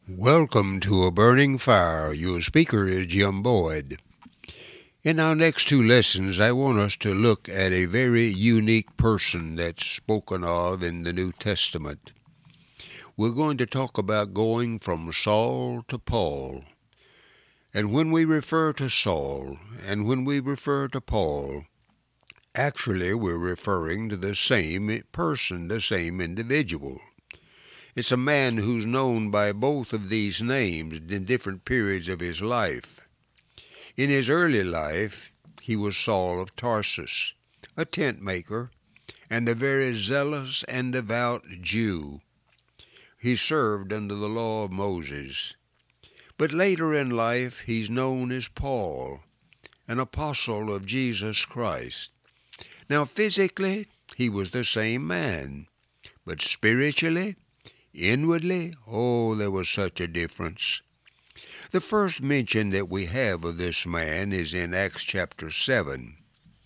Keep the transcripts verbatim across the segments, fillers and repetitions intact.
Welcome to A Burning Fire. Your speaker is Jim Boyd. In our next two lessons, I want us to look at a very unique person that's spoken of in the New Testament. We're going to talk about going from Saul to Paul. And when we refer to Saul and when we refer to Paul, actually we're referring to the same person, the same individual. It's a man who's known by both of these names in different periods of his life. In his early life, he was Saul of Tarsus, a tent maker, and a very zealous and devout Jew. He served under the law of Moses. But later in life, he's known as Paul, an apostle of Jesus Christ. Now, physically, he was the same man, but spiritually, inwardly, oh, there was such a difference. The first mention that we have of this man is in Acts chapter seven.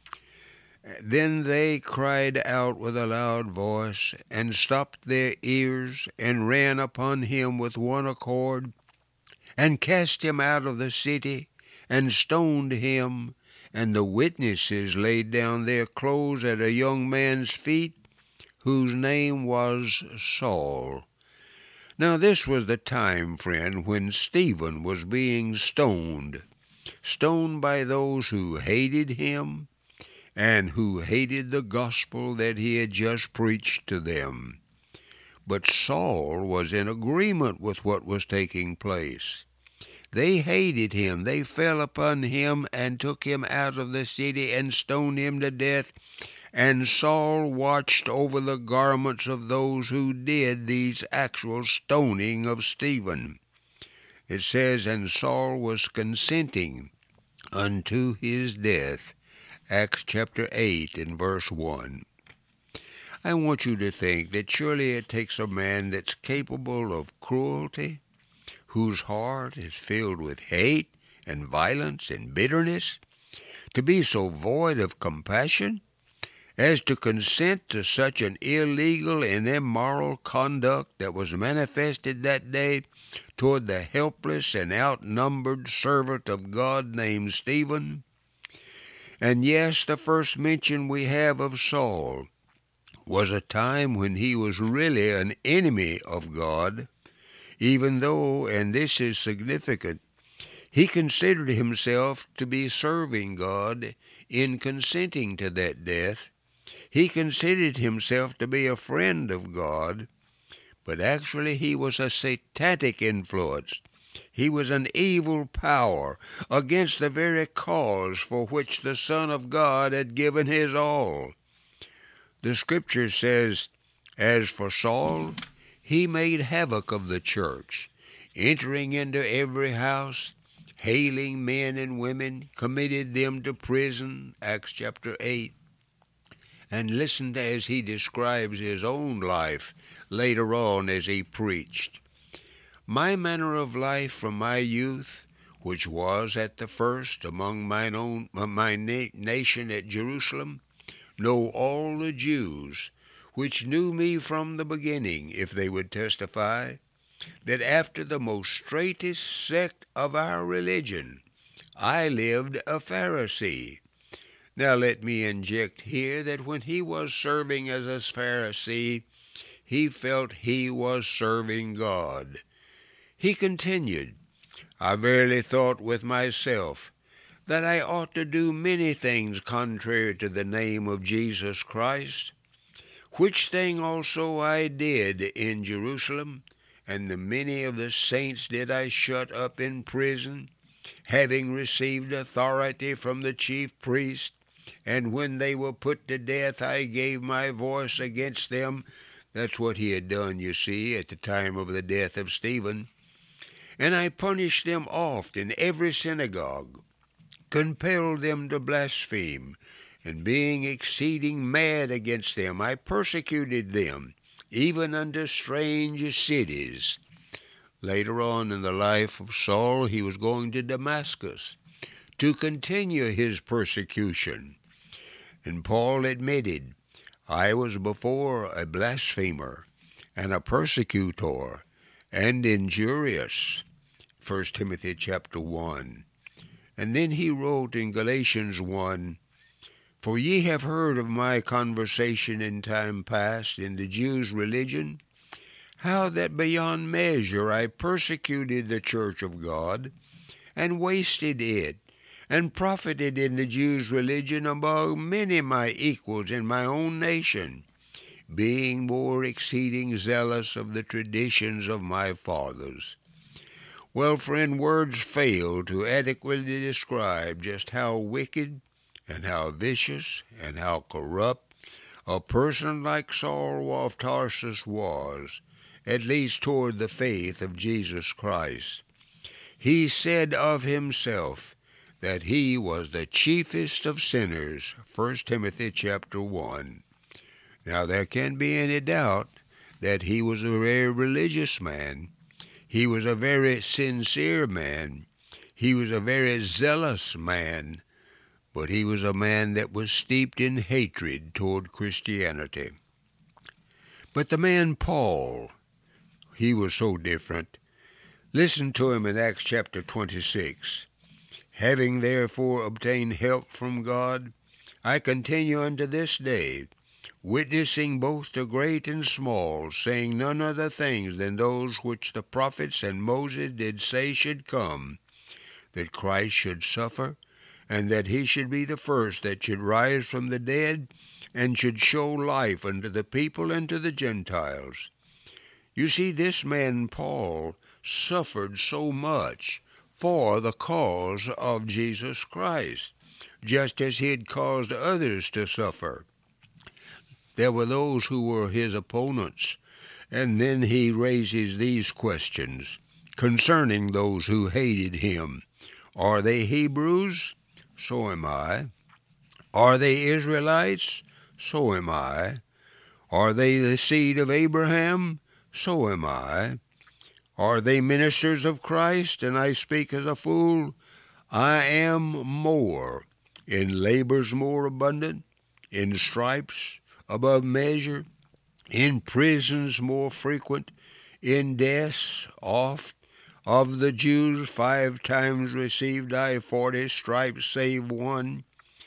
Then they cried out with a loud voice, and stopped their ears, and ran upon him with one accord, and cast him out of the city, and stoned him. And the witnesses laid down their clothes at a young man's feet, whose name was Saul. Now this was the time, friend, when Stephen was being stoned, stoned by those who hated him and who hated the gospel that he had just preached to them. But Saul was in agreement with what was taking place. They hated him. They fell upon him and took him out of the city and stoned him to death. And Saul watched over the garments of those who did these actual stoning of Stephen. It says, and Saul was consenting unto his death. Acts chapter eight and verse one. I want you to think that surely it takes a man that's capable of cruelty, whose heart is filled with hate and violence and bitterness, to be so void of compassion as to consent to such an illegal and immoral conduct that was manifested that day toward the helpless and outnumbered servant of God named Stephen. And yes, the first mention we have of Saul was a time when he was really an enemy of God, even though, and this is significant, he considered himself to be serving God in consenting to that death. He considered himself to be a friend of God, but actually he was a satanic influence. He was an evil power against the very cause for which the Son of God had given his all. The Scripture says, as for Saul, he made havoc of the church, entering into every house, hailing men and women, committed them to prison, Acts chapter eight. And listen to as he describes his own life later on as he preached. My manner of life from my youth, which was at the first among mine own my na- nation at Jerusalem, know all the Jews, which knew me from the beginning, if they would testify, that after the most straitest sect of our religion, I lived a Pharisee. Now let me inject here that when he was serving as a Pharisee, he felt he was serving God. He continued, I verily thought with myself that I ought to do many things contrary to the name of Jesus Christ, which thing also I did in Jerusalem, and the many of the saints did I shut up in prison, having received authority from the chief priest. And when they were put to death, I gave my voice against them. That's what he had done, you see, at the time of the death of Stephen. And I punished them oft in every synagogue, compelled them to blaspheme, and being exceeding mad against them, I persecuted them, even unto strange cities. Later on in the life of Saul, he was going to Damascus to continue his persecution. And Paul admitted, I was before a blasphemer and a persecutor, and injurious, First Timothy chapter one. And then he wrote in Galatians one, For ye have heard of my conversation in time past in the Jews' religion, how that beyond measure I persecuted the church of God, and wasted it, and profited in the Jews' religion among many my equals in my own nation, being more exceeding zealous of the traditions of my fathers. Well, friend, words fail to adequately describe just how wicked and how vicious and how corrupt a person like Saul of Tarsus was, at least toward the faith of Jesus Christ. He said of himself that he was the chiefest of sinners, First Timothy chapter one. Now there can't be any doubt that he was a very religious man. He was a very sincere man. He was a very zealous man. But he was a man that was steeped in hatred toward Christianity. But the man Paul, he was so different. Listen to him in Acts chapter twenty-six. Having therefore obtained help from God, I continue unto this day, witnessing both to great and small, saying none other things than those which the prophets and Moses did say should come, that Christ should suffer, and that he should be the first that should rise from the dead, and should show life unto the people and to the Gentiles. You see, this man Paul suffered so much for the cause of Jesus Christ, just as he had caused others to suffer. There were those who were his opponents, and then he raises these questions concerning those who hated him. Are they Hebrews? So am I. Are they Israelites? So am I. Are they the seed of Abraham? So am I. Are they ministers of Christ, and I speak as a fool? I am more, in labors more abundant, in stripes above measure, in prisons more frequent, in deaths oft. Of the Jews five times received I forty stripes, save one.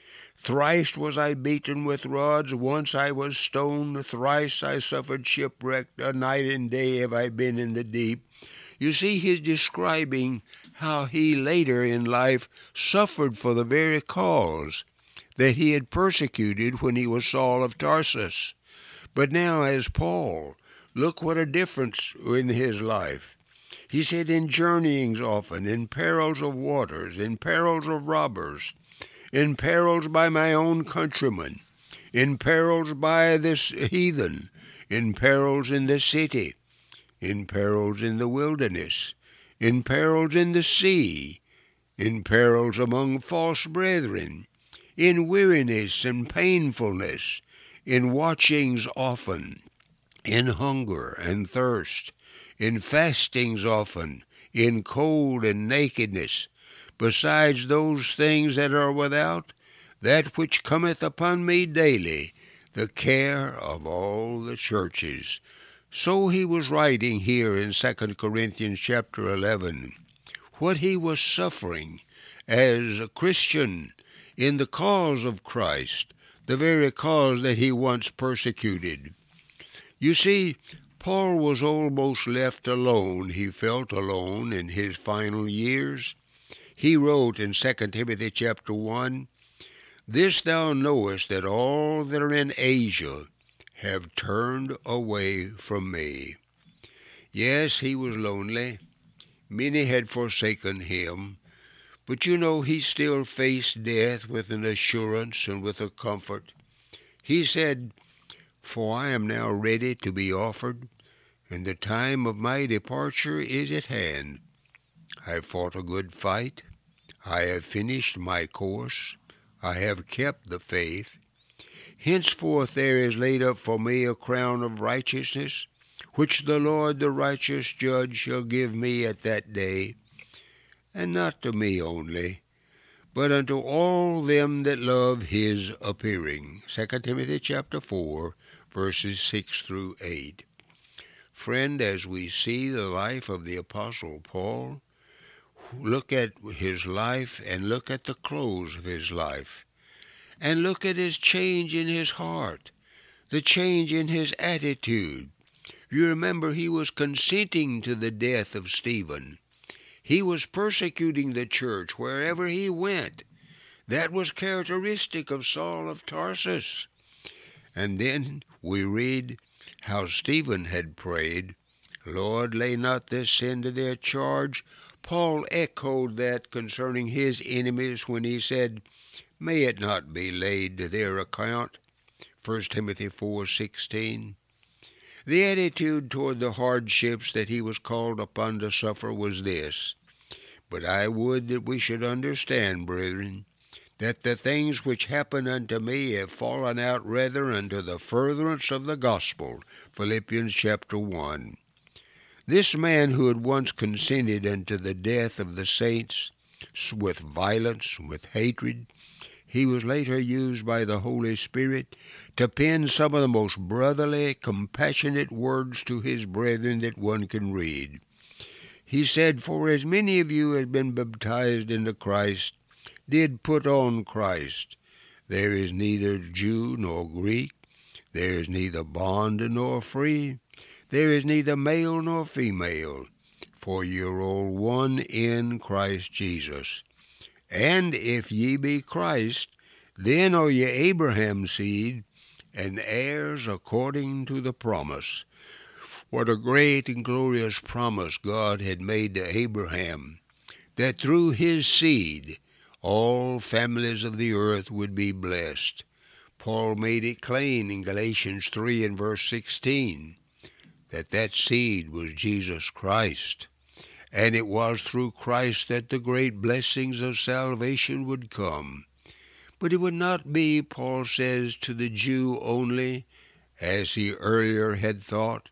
Thrice was I beaten with rods, once I was stoned, thrice I suffered shipwreck, a night and day have I been in the deep. You see, he's describing how he later in life suffered for the very cause that he had persecuted when he was Saul of Tarsus. But now as Paul, look what a difference in his life. He said, in journeyings often, in perils of waters, in perils of robbers, in perils by my own countrymen, in perils by this heathen, in perils in the city, in perils in the wilderness, in perils in the sea, in perils among false brethren, in weariness and painfulness, in watchings often, in hunger and thirst, in fastings often, in cold and nakedness, besides those things that are without, that which cometh upon me daily, the care of all the churches. So he was writing here in Second Corinthians chapter eleven, what he was suffering as a Christian in the cause of Christ, the very cause that he once persecuted. You see, Paul was almost left alone. He felt alone in his final years. He wrote in Second Timothy chapter one, This thou knowest, that all that are in Asia have turned away from me. Yes, he was lonely. Many had forsaken him. But you know, he still faced death with an assurance and with a comfort. He said, For I am now ready to be offered, and the time of my departure is at hand. I have fought a good fight. I have finished my course. I have kept the faith. Henceforth there is laid up for me a crown of righteousness, which the Lord the righteous judge shall give me at that day, and not to me only, but unto all them that love his appearing. Second Timothy chapter four, verses six through eight. Friend, as we see the life of the Apostle Paul, look at his life and look at the close of his life. And look at his change in his heart, the change in his attitude. You remember he was consenting to the death of Stephen. He was persecuting the church wherever he went. That was characteristic of Saul of Tarsus. And then we read how Stephen had prayed, Lord, lay not this sin to their charge. Paul echoed that concerning his enemies when he said, may it not be laid to their account. First Timothy four sixteen. The attitude toward the hardships that he was called upon to suffer was this, but I would that we should understand, brethren, that the things which happen unto me have fallen out rather unto the furtherance of the gospel. Philippians chapter one. This man who had once consented unto the death of the saints with violence, with hatred, he was later used by the Holy Spirit to pen some of the most brotherly, compassionate words to his brethren that one can read. He said, for as many of you as been baptized into Christ did put on Christ. There is neither Jew nor Greek, there is neither bond nor free, there is neither male nor female, for ye are all one in Christ Jesus. And if ye be Christ, then are ye Abraham's seed, and heirs according to the promise. What a great and glorious promise God had made to Abraham, that through his seed all families of the earth would be blessed. Paul made it plain in Galatians three and verse sixteen, that that seed was Jesus Christ. And it was through Christ that the great blessings of salvation would come. But it would not be, Paul says, to the Jew only, as he earlier had thought.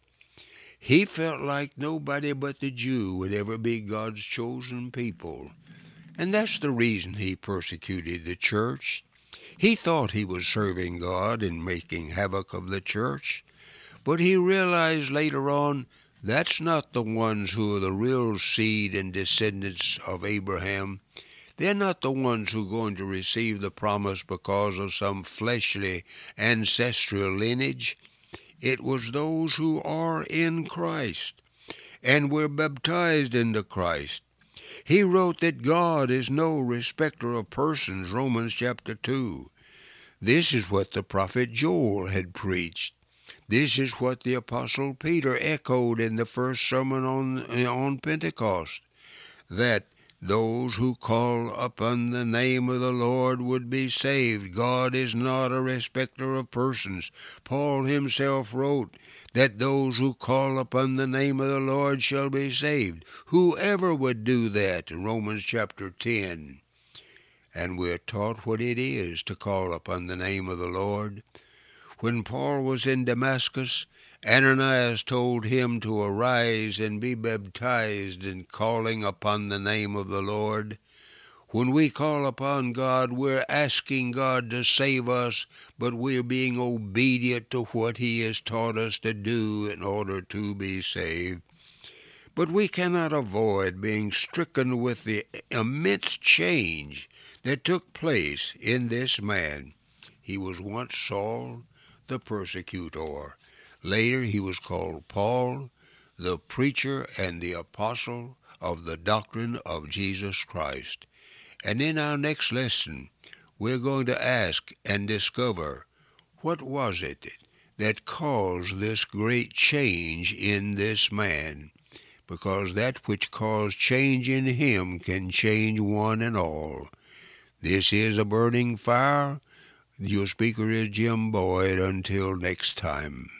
He felt like nobody but the Jew would ever be God's chosen people. And that's the reason he persecuted the church. He thought he was serving God and making havoc of the church. But he realized later on, that's not the ones who are the real seed and descendants of Abraham. They're not the ones who are going to receive the promise because of some fleshly ancestral lineage. It was those who are in Christ and were baptized into Christ. He wrote that God is no respecter of persons, Romans chapter two. This is what the prophet Joel had preached. This is what the Apostle Peter echoed in the first sermon on, on Pentecost, that those who call upon the name of the Lord would be saved. God is not a respecter of persons. Paul himself wrote that those who call upon the name of the Lord shall be saved. Whoever would do that, in Romans chapter ten. And we're taught what it is to call upon the name of the Lord. When Paul was in Damascus, Ananias told him to arise and be baptized in calling upon the name of the Lord. When we call upon God, we're asking God to save us, but we're being obedient to what he has taught us to do in order to be saved. But we cannot avoid being stricken with the immense change that took place in this man. He was once Saul, the persecutor. Later he was called Paul, the preacher and the apostle of the doctrine of Jesus Christ. And in our next lesson, we're going to ask and discover, what was it that caused this great change in this man? Because that which caused change in him can change one and all. This is A Burning Fire. Your speaker is Jim Boyd. Until next time.